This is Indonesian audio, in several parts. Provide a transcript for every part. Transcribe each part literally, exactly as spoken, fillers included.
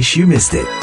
case you missed it.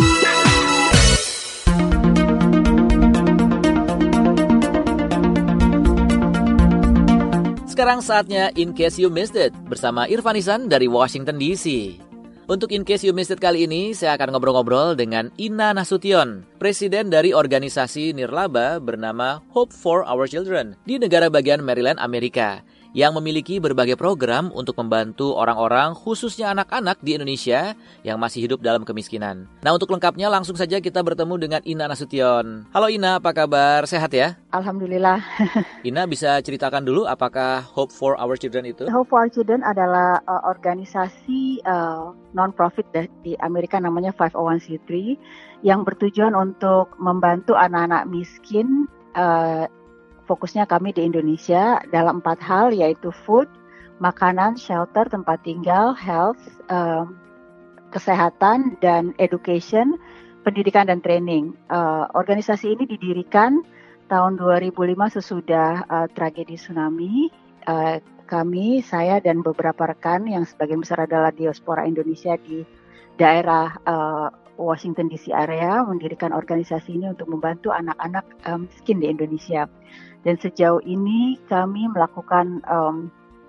Sekarang saatnya In Case You Missed It bersama Irfan Ihsan dari Washington D C. Untuk In Case You Missed It kali ini, saya akan ngobrol-ngobrol dengan Ina Nasution, presiden dari organisasi nirlaba bernama Hope for Our Children di negara bagian Maryland, Amerika, yang memiliki berbagai program untuk membantu orang-orang, khususnya anak-anak di Indonesia yang masih hidup dalam kemiskinan. Nah, untuk lengkapnya langsung saja kita bertemu dengan Ina Nasution. Halo Ina, apa kabar? Sehat ya? Alhamdulillah. Ina bisa ceritakan dulu apakah Hope for Our Children itu? Hope for Our Children adalah uh, organisasi uh, non-profit di Amerika, namanya five oh one c three, yang bertujuan untuk membantu anak-anak miskin. uh, Fokusnya kami di Indonesia dalam empat hal, yaitu food, makanan, shelter, tempat tinggal, health, uh, kesehatan, dan education, pendidikan dan training. Uh, organisasi ini didirikan tahun dua ribu lima sesudah uh, tragedi tsunami. Uh, kami, saya dan beberapa rekan yang sebagian besar adalah diaspora Indonesia di daerah uh, Washington D C area mendirikan organisasi ini untuk membantu anak-anak uh, miskin di Indonesia. Dan sejauh ini kami melakukan um,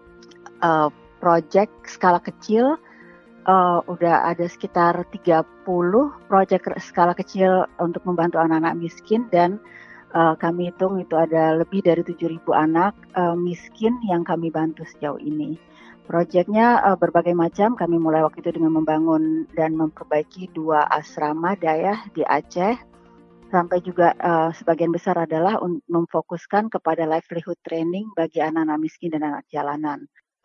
uh, proyek skala kecil. Uh, udah ada sekitar tiga puluh proyek skala kecil untuk membantu anak-anak miskin, dan uh, kami hitung itu ada lebih dari tujuh ribu anak uh, miskin yang kami bantu sejauh ini. Proyeknya uh, berbagai macam. Kami mulai waktu itu dengan membangun dan memperbaiki dua asrama dayah di Aceh, sampai juga uh, sebagian besar adalah un- memfokuskan kepada livelihood training bagi anak-anak miskin dan anak jalanan.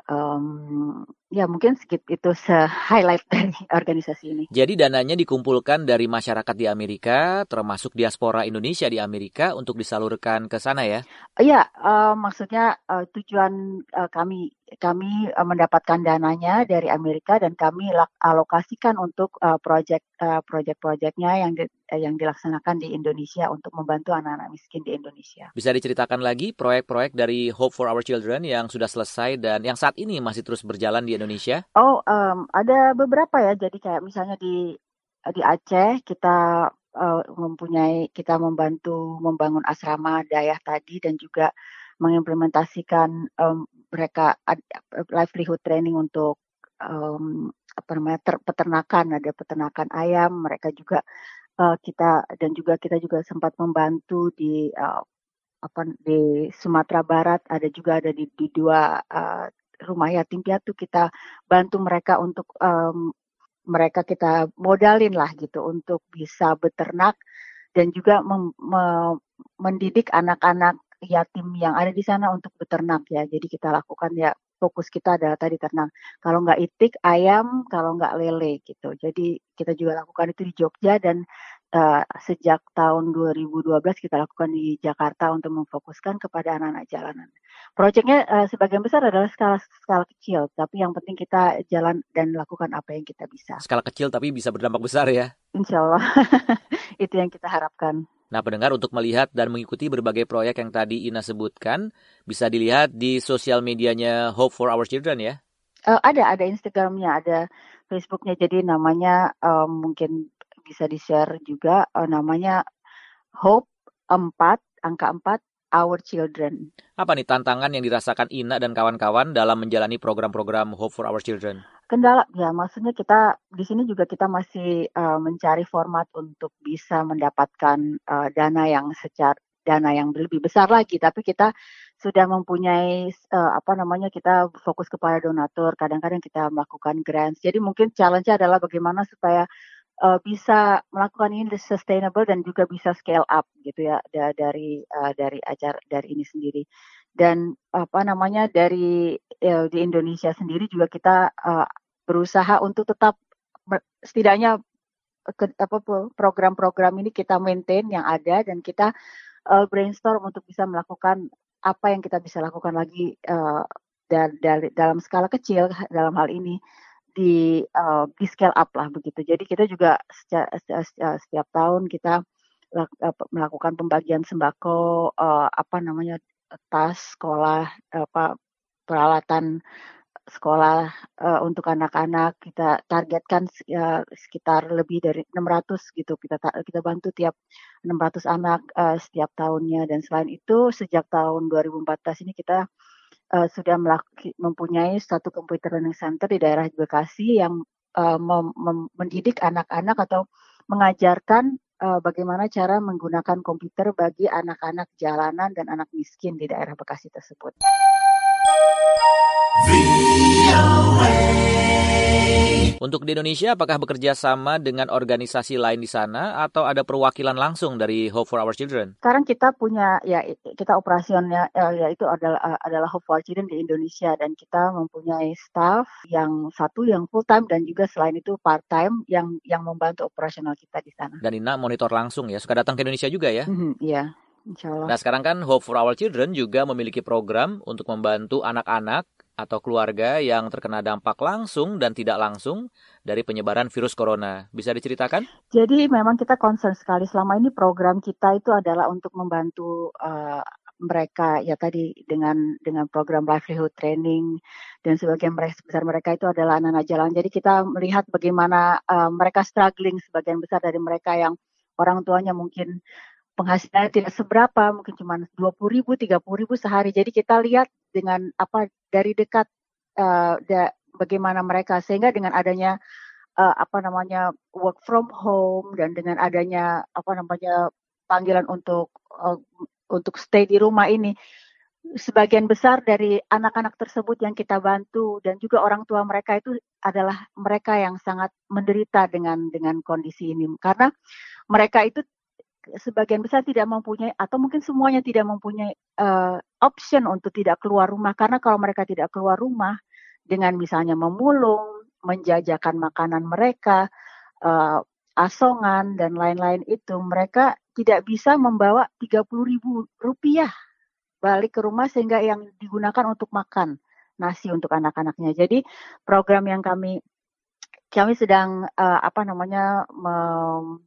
Um, ya mungkin sedikit itu se-highlight dari organisasi ini. Jadi dananya dikumpulkan dari masyarakat di Amerika, termasuk diaspora Indonesia di Amerika, untuk disalurkan ke sana ya? Iya, uh, maksudnya uh, tujuan uh, kami kami uh, mendapatkan dananya dari Amerika, dan kami lak- alokasikan untuk uh, proyek uh, proyek-proyeknya yang di, uh, yang dilaksanakan di Indonesia untuk membantu anak-anak miskin di Indonesia. Bisa diceritakan lagi proyek-proyek dari Hope for Our Children yang sudah selesai dan yang saat ini masih terus berjalan di Indonesia? Oh, um, ada beberapa ya. Jadi kayak misalnya di di Aceh kita uh, mempunyai kita membantu membangun asrama dayah tadi, dan juga mengimplementasikan um, mereka ad, livelihood training untuk um, apa namanya ter, peternakan. Ada peternakan ayam. Mereka juga uh, kita dan juga kita juga sempat membantu di uh, apa di Sumatera Barat. Ada juga ada di, di dua uh, rumah yatim piatu. Kita bantu mereka untuk um, mereka kita modalin lah gitu untuk bisa beternak, dan juga mem, me, mendidik anak-anak yatim yang ada di sana untuk beternak ya. Jadi kita lakukan ya, fokus kita adalah tadi ternak. Kalau nggak itik ayam, kalau nggak lele gitu. Jadi kita juga lakukan itu di Jogja, dan uh, sejak tahun dua ribu dua belas kita lakukan di Jakarta untuk memfokuskan kepada anak-anak jalanan. Proyeknya uh, sebagian besar adalah skala skala kecil, tapi yang penting kita jalan dan lakukan apa yang kita bisa. Skala kecil tapi bisa berdampak besar ya? Insya Allah, itu yang kita harapkan. Nah, pendengar, untuk melihat dan mengikuti berbagai proyek yang tadi Ina sebutkan, bisa dilihat di sosial medianya Hope for Our Children ya? Uh, ada, ada Instagramnya, ada Facebooknya, jadi namanya uh, mungkin bisa di-share juga, uh, namanya Hope empat, angka empat, Our Children. Apa nih tantangan yang dirasakan Ina dan kawan-kawan dalam menjalani program-program Hope for Our Children? Kendala, ya maksudnya kita di sini juga kita masih uh, mencari format untuk bisa mendapatkan uh, dana yang secara dana yang lebih besar lagi, tapi kita sudah mempunyai uh, apa namanya kita fokus kepada donatur. Kadang-kadang kita melakukan grants. Jadi mungkin challenge-nya adalah bagaimana supaya uh, bisa melakukan ini sustainable dan juga bisa scale up gitu ya da- dari uh, dari ajar dari ini sendiri. Dan apa namanya dari uh, di Indonesia sendiri juga kita uh, berusaha untuk tetap ber, setidaknya ke, apa program-program ini kita maintain yang ada, dan kita uh, brainstorm untuk bisa melakukan apa yang kita bisa lakukan lagi uh, dari, dari dalam skala kecil dalam hal ini di uh, di scale up lah begitu. Jadi kita juga setiap, setiap, setiap tahun kita melakukan pembagian sembako, uh, apa namanya tas sekolah, apa peralatan sekolah uh, untuk anak-anak. Kita targetkan uh, sekitar lebih dari enam ratus gitu. Kita kita bantu tiap enam ratus anak uh, setiap tahunnya. Dan selain itu sejak tahun dua ribu empat belas ini kita uh, sudah melak- mempunyai satu computer learning center di daerah Bekasi yang uh, mem- mem- mendidik anak-anak atau mengajarkan uh, bagaimana cara menggunakan komputer bagi anak-anak jalanan dan anak miskin di daerah Bekasi tersebut. Untuk di Indonesia, apakah bekerja sama dengan organisasi lain di sana atau ada perwakilan langsung dari Hope for Our Children? Sekarang kita punya, ya kita operasionalnya yaitu adalah adalah Hope for Our Children di Indonesia, dan kita mempunyai staff yang satu yang full time dan juga selain itu part time yang yang membantu operasional kita di sana. Dan Ina monitor langsung ya, suka datang ke Indonesia juga ya? Mm-hmm, iya, insya Allah. Nah sekarang kan Hope for Our Children juga memiliki program untuk membantu anak-anak atau keluarga yang terkena dampak langsung dan tidak langsung dari penyebaran virus corona. Bisa diceritakan? Jadi memang kita concern sekali. Selama ini program kita itu adalah untuk membantu uh, mereka ya tadi dengan dengan program livelihood training, dan sebagian besar mereka itu adalah anak-anak jalan. Jadi kita melihat bagaimana uh, mereka struggling, sebagian besar dari mereka yang orang tuanya mungkin penghasilannya tidak seberapa, mungkin cuma dua puluh ribu, tiga puluh ribu sehari. Jadi kita lihat dengan apa dari dekat uh, da, bagaimana mereka, sehingga dengan adanya uh, apa namanya work from home dan dengan adanya apa namanya panggilan untuk uh, untuk stay di rumah ini, sebagian besar dari anak-anak tersebut yang kita bantu dan juga orang tua mereka itu adalah mereka yang sangat menderita dengan dengan kondisi ini, karena mereka itu sebagian besar tidak mempunyai atau mungkin semuanya tidak mempunyai uh, option untuk tidak keluar rumah, karena kalau mereka tidak keluar rumah dengan misalnya memulung, menjajakan makanan mereka, uh, asongan dan lain-lain itu, mereka tidak bisa membawa tiga puluh ribu rupiah balik ke rumah sehingga yang digunakan untuk makan nasi untuk anak-anaknya. Jadi program yang kami kami sedang uh, apa namanya mem,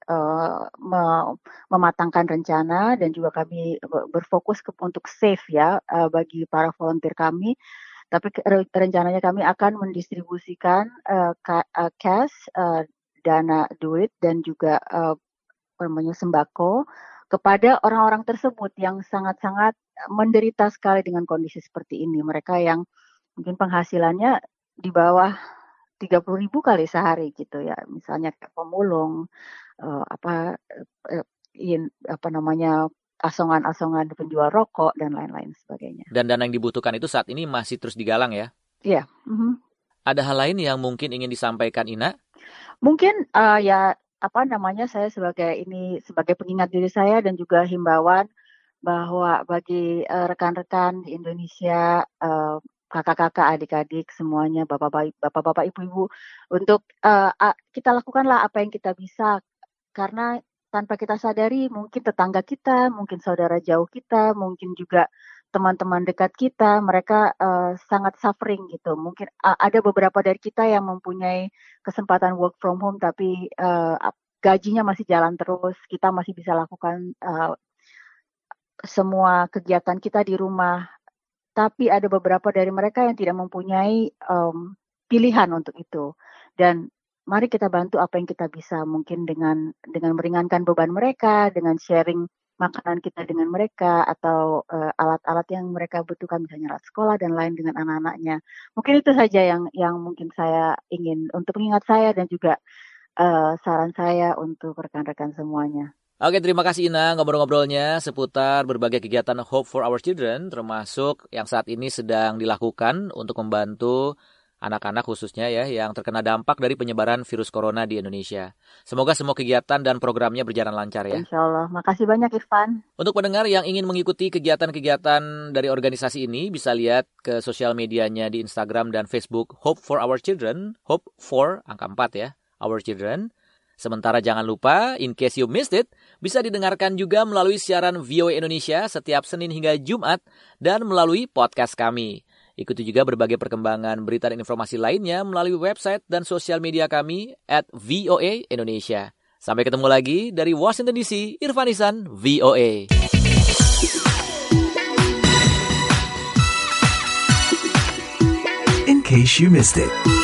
Uh, mematangkan rencana, dan juga kami berfokus ke, untuk save ya uh, bagi para volunteer kami. Tapi rencananya kami akan mendistribusikan uh, cash, uh, dana duit dan juga uh, sembako kepada orang-orang tersebut yang sangat-sangat menderita sekali dengan kondisi seperti ini. Mereka yang mungkin penghasilannya di bawah tiga puluh ribu kali sehari gitu ya, misalnya pemulung, uh, apa uh, in, apa namanya asongan-asongan penjual rokok dan lain-lain sebagainya. Dan dana yang dibutuhkan itu saat ini masih terus digalang ya? Iya. Mm-hmm. Ada hal lain yang mungkin ingin disampaikan Ina? Mungkin uh, ya apa namanya saya sebagai ini sebagai pengingat diri saya dan juga himbauan bahwa bagi uh, rekan-rekan di Indonesia, uh, kakak-kakak, adik-adik semuanya, bapak-bapak, ibu-ibu, untuk uh, kita lakukanlah apa yang kita bisa, karena tanpa kita sadari mungkin tetangga kita, mungkin saudara jauh kita, mungkin juga teman-teman dekat kita, mereka uh, sangat suffering gitu. Mungkin uh, ada beberapa dari kita yang mempunyai kesempatan work from home, tapi uh, gajinya masih jalan terus, kita masih bisa lakukan uh, semua kegiatan kita di rumah. Tapi ada beberapa dari mereka yang tidak mempunyai um, pilihan untuk itu. Dan mari kita bantu apa yang kita bisa, mungkin dengan dengan meringankan beban mereka, dengan sharing makanan kita dengan mereka, atau uh, alat-alat yang mereka butuhkan, misalnya alat sekolah dan lain dengan anak-anaknya. Mungkin itu saja yang yang mungkin saya ingin untuk mengingat saya dan juga uh, saran saya untuk rekan-rekan semuanya. Oke, terima kasih Ina ngobrol-ngobrolnya seputar berbagai kegiatan Hope for Our Children, termasuk yang saat ini sedang dilakukan untuk membantu anak-anak khususnya ya yang terkena dampak dari penyebaran virus corona di Indonesia. Semoga semua kegiatan dan programnya berjalan lancar ya. Insya Allah. Makasih banyak Irfan. Untuk pendengar yang ingin mengikuti kegiatan-kegiatan dari organisasi ini, bisa lihat ke sosial medianya di Instagram dan Facebook Hope for Our Children, Hope for, angka empat ya, Our Children. Sementara jangan lupa, in case you missed it, bisa didengarkan juga melalui siaran V O A Indonesia setiap Senin hingga Jumat dan melalui podcast kami. Ikuti juga berbagai perkembangan berita dan informasi lainnya melalui website dan sosial media kami at V O A Indonesia. Sampai ketemu lagi dari Washington D C, Irfan Ihsan, V O A. case you missed it.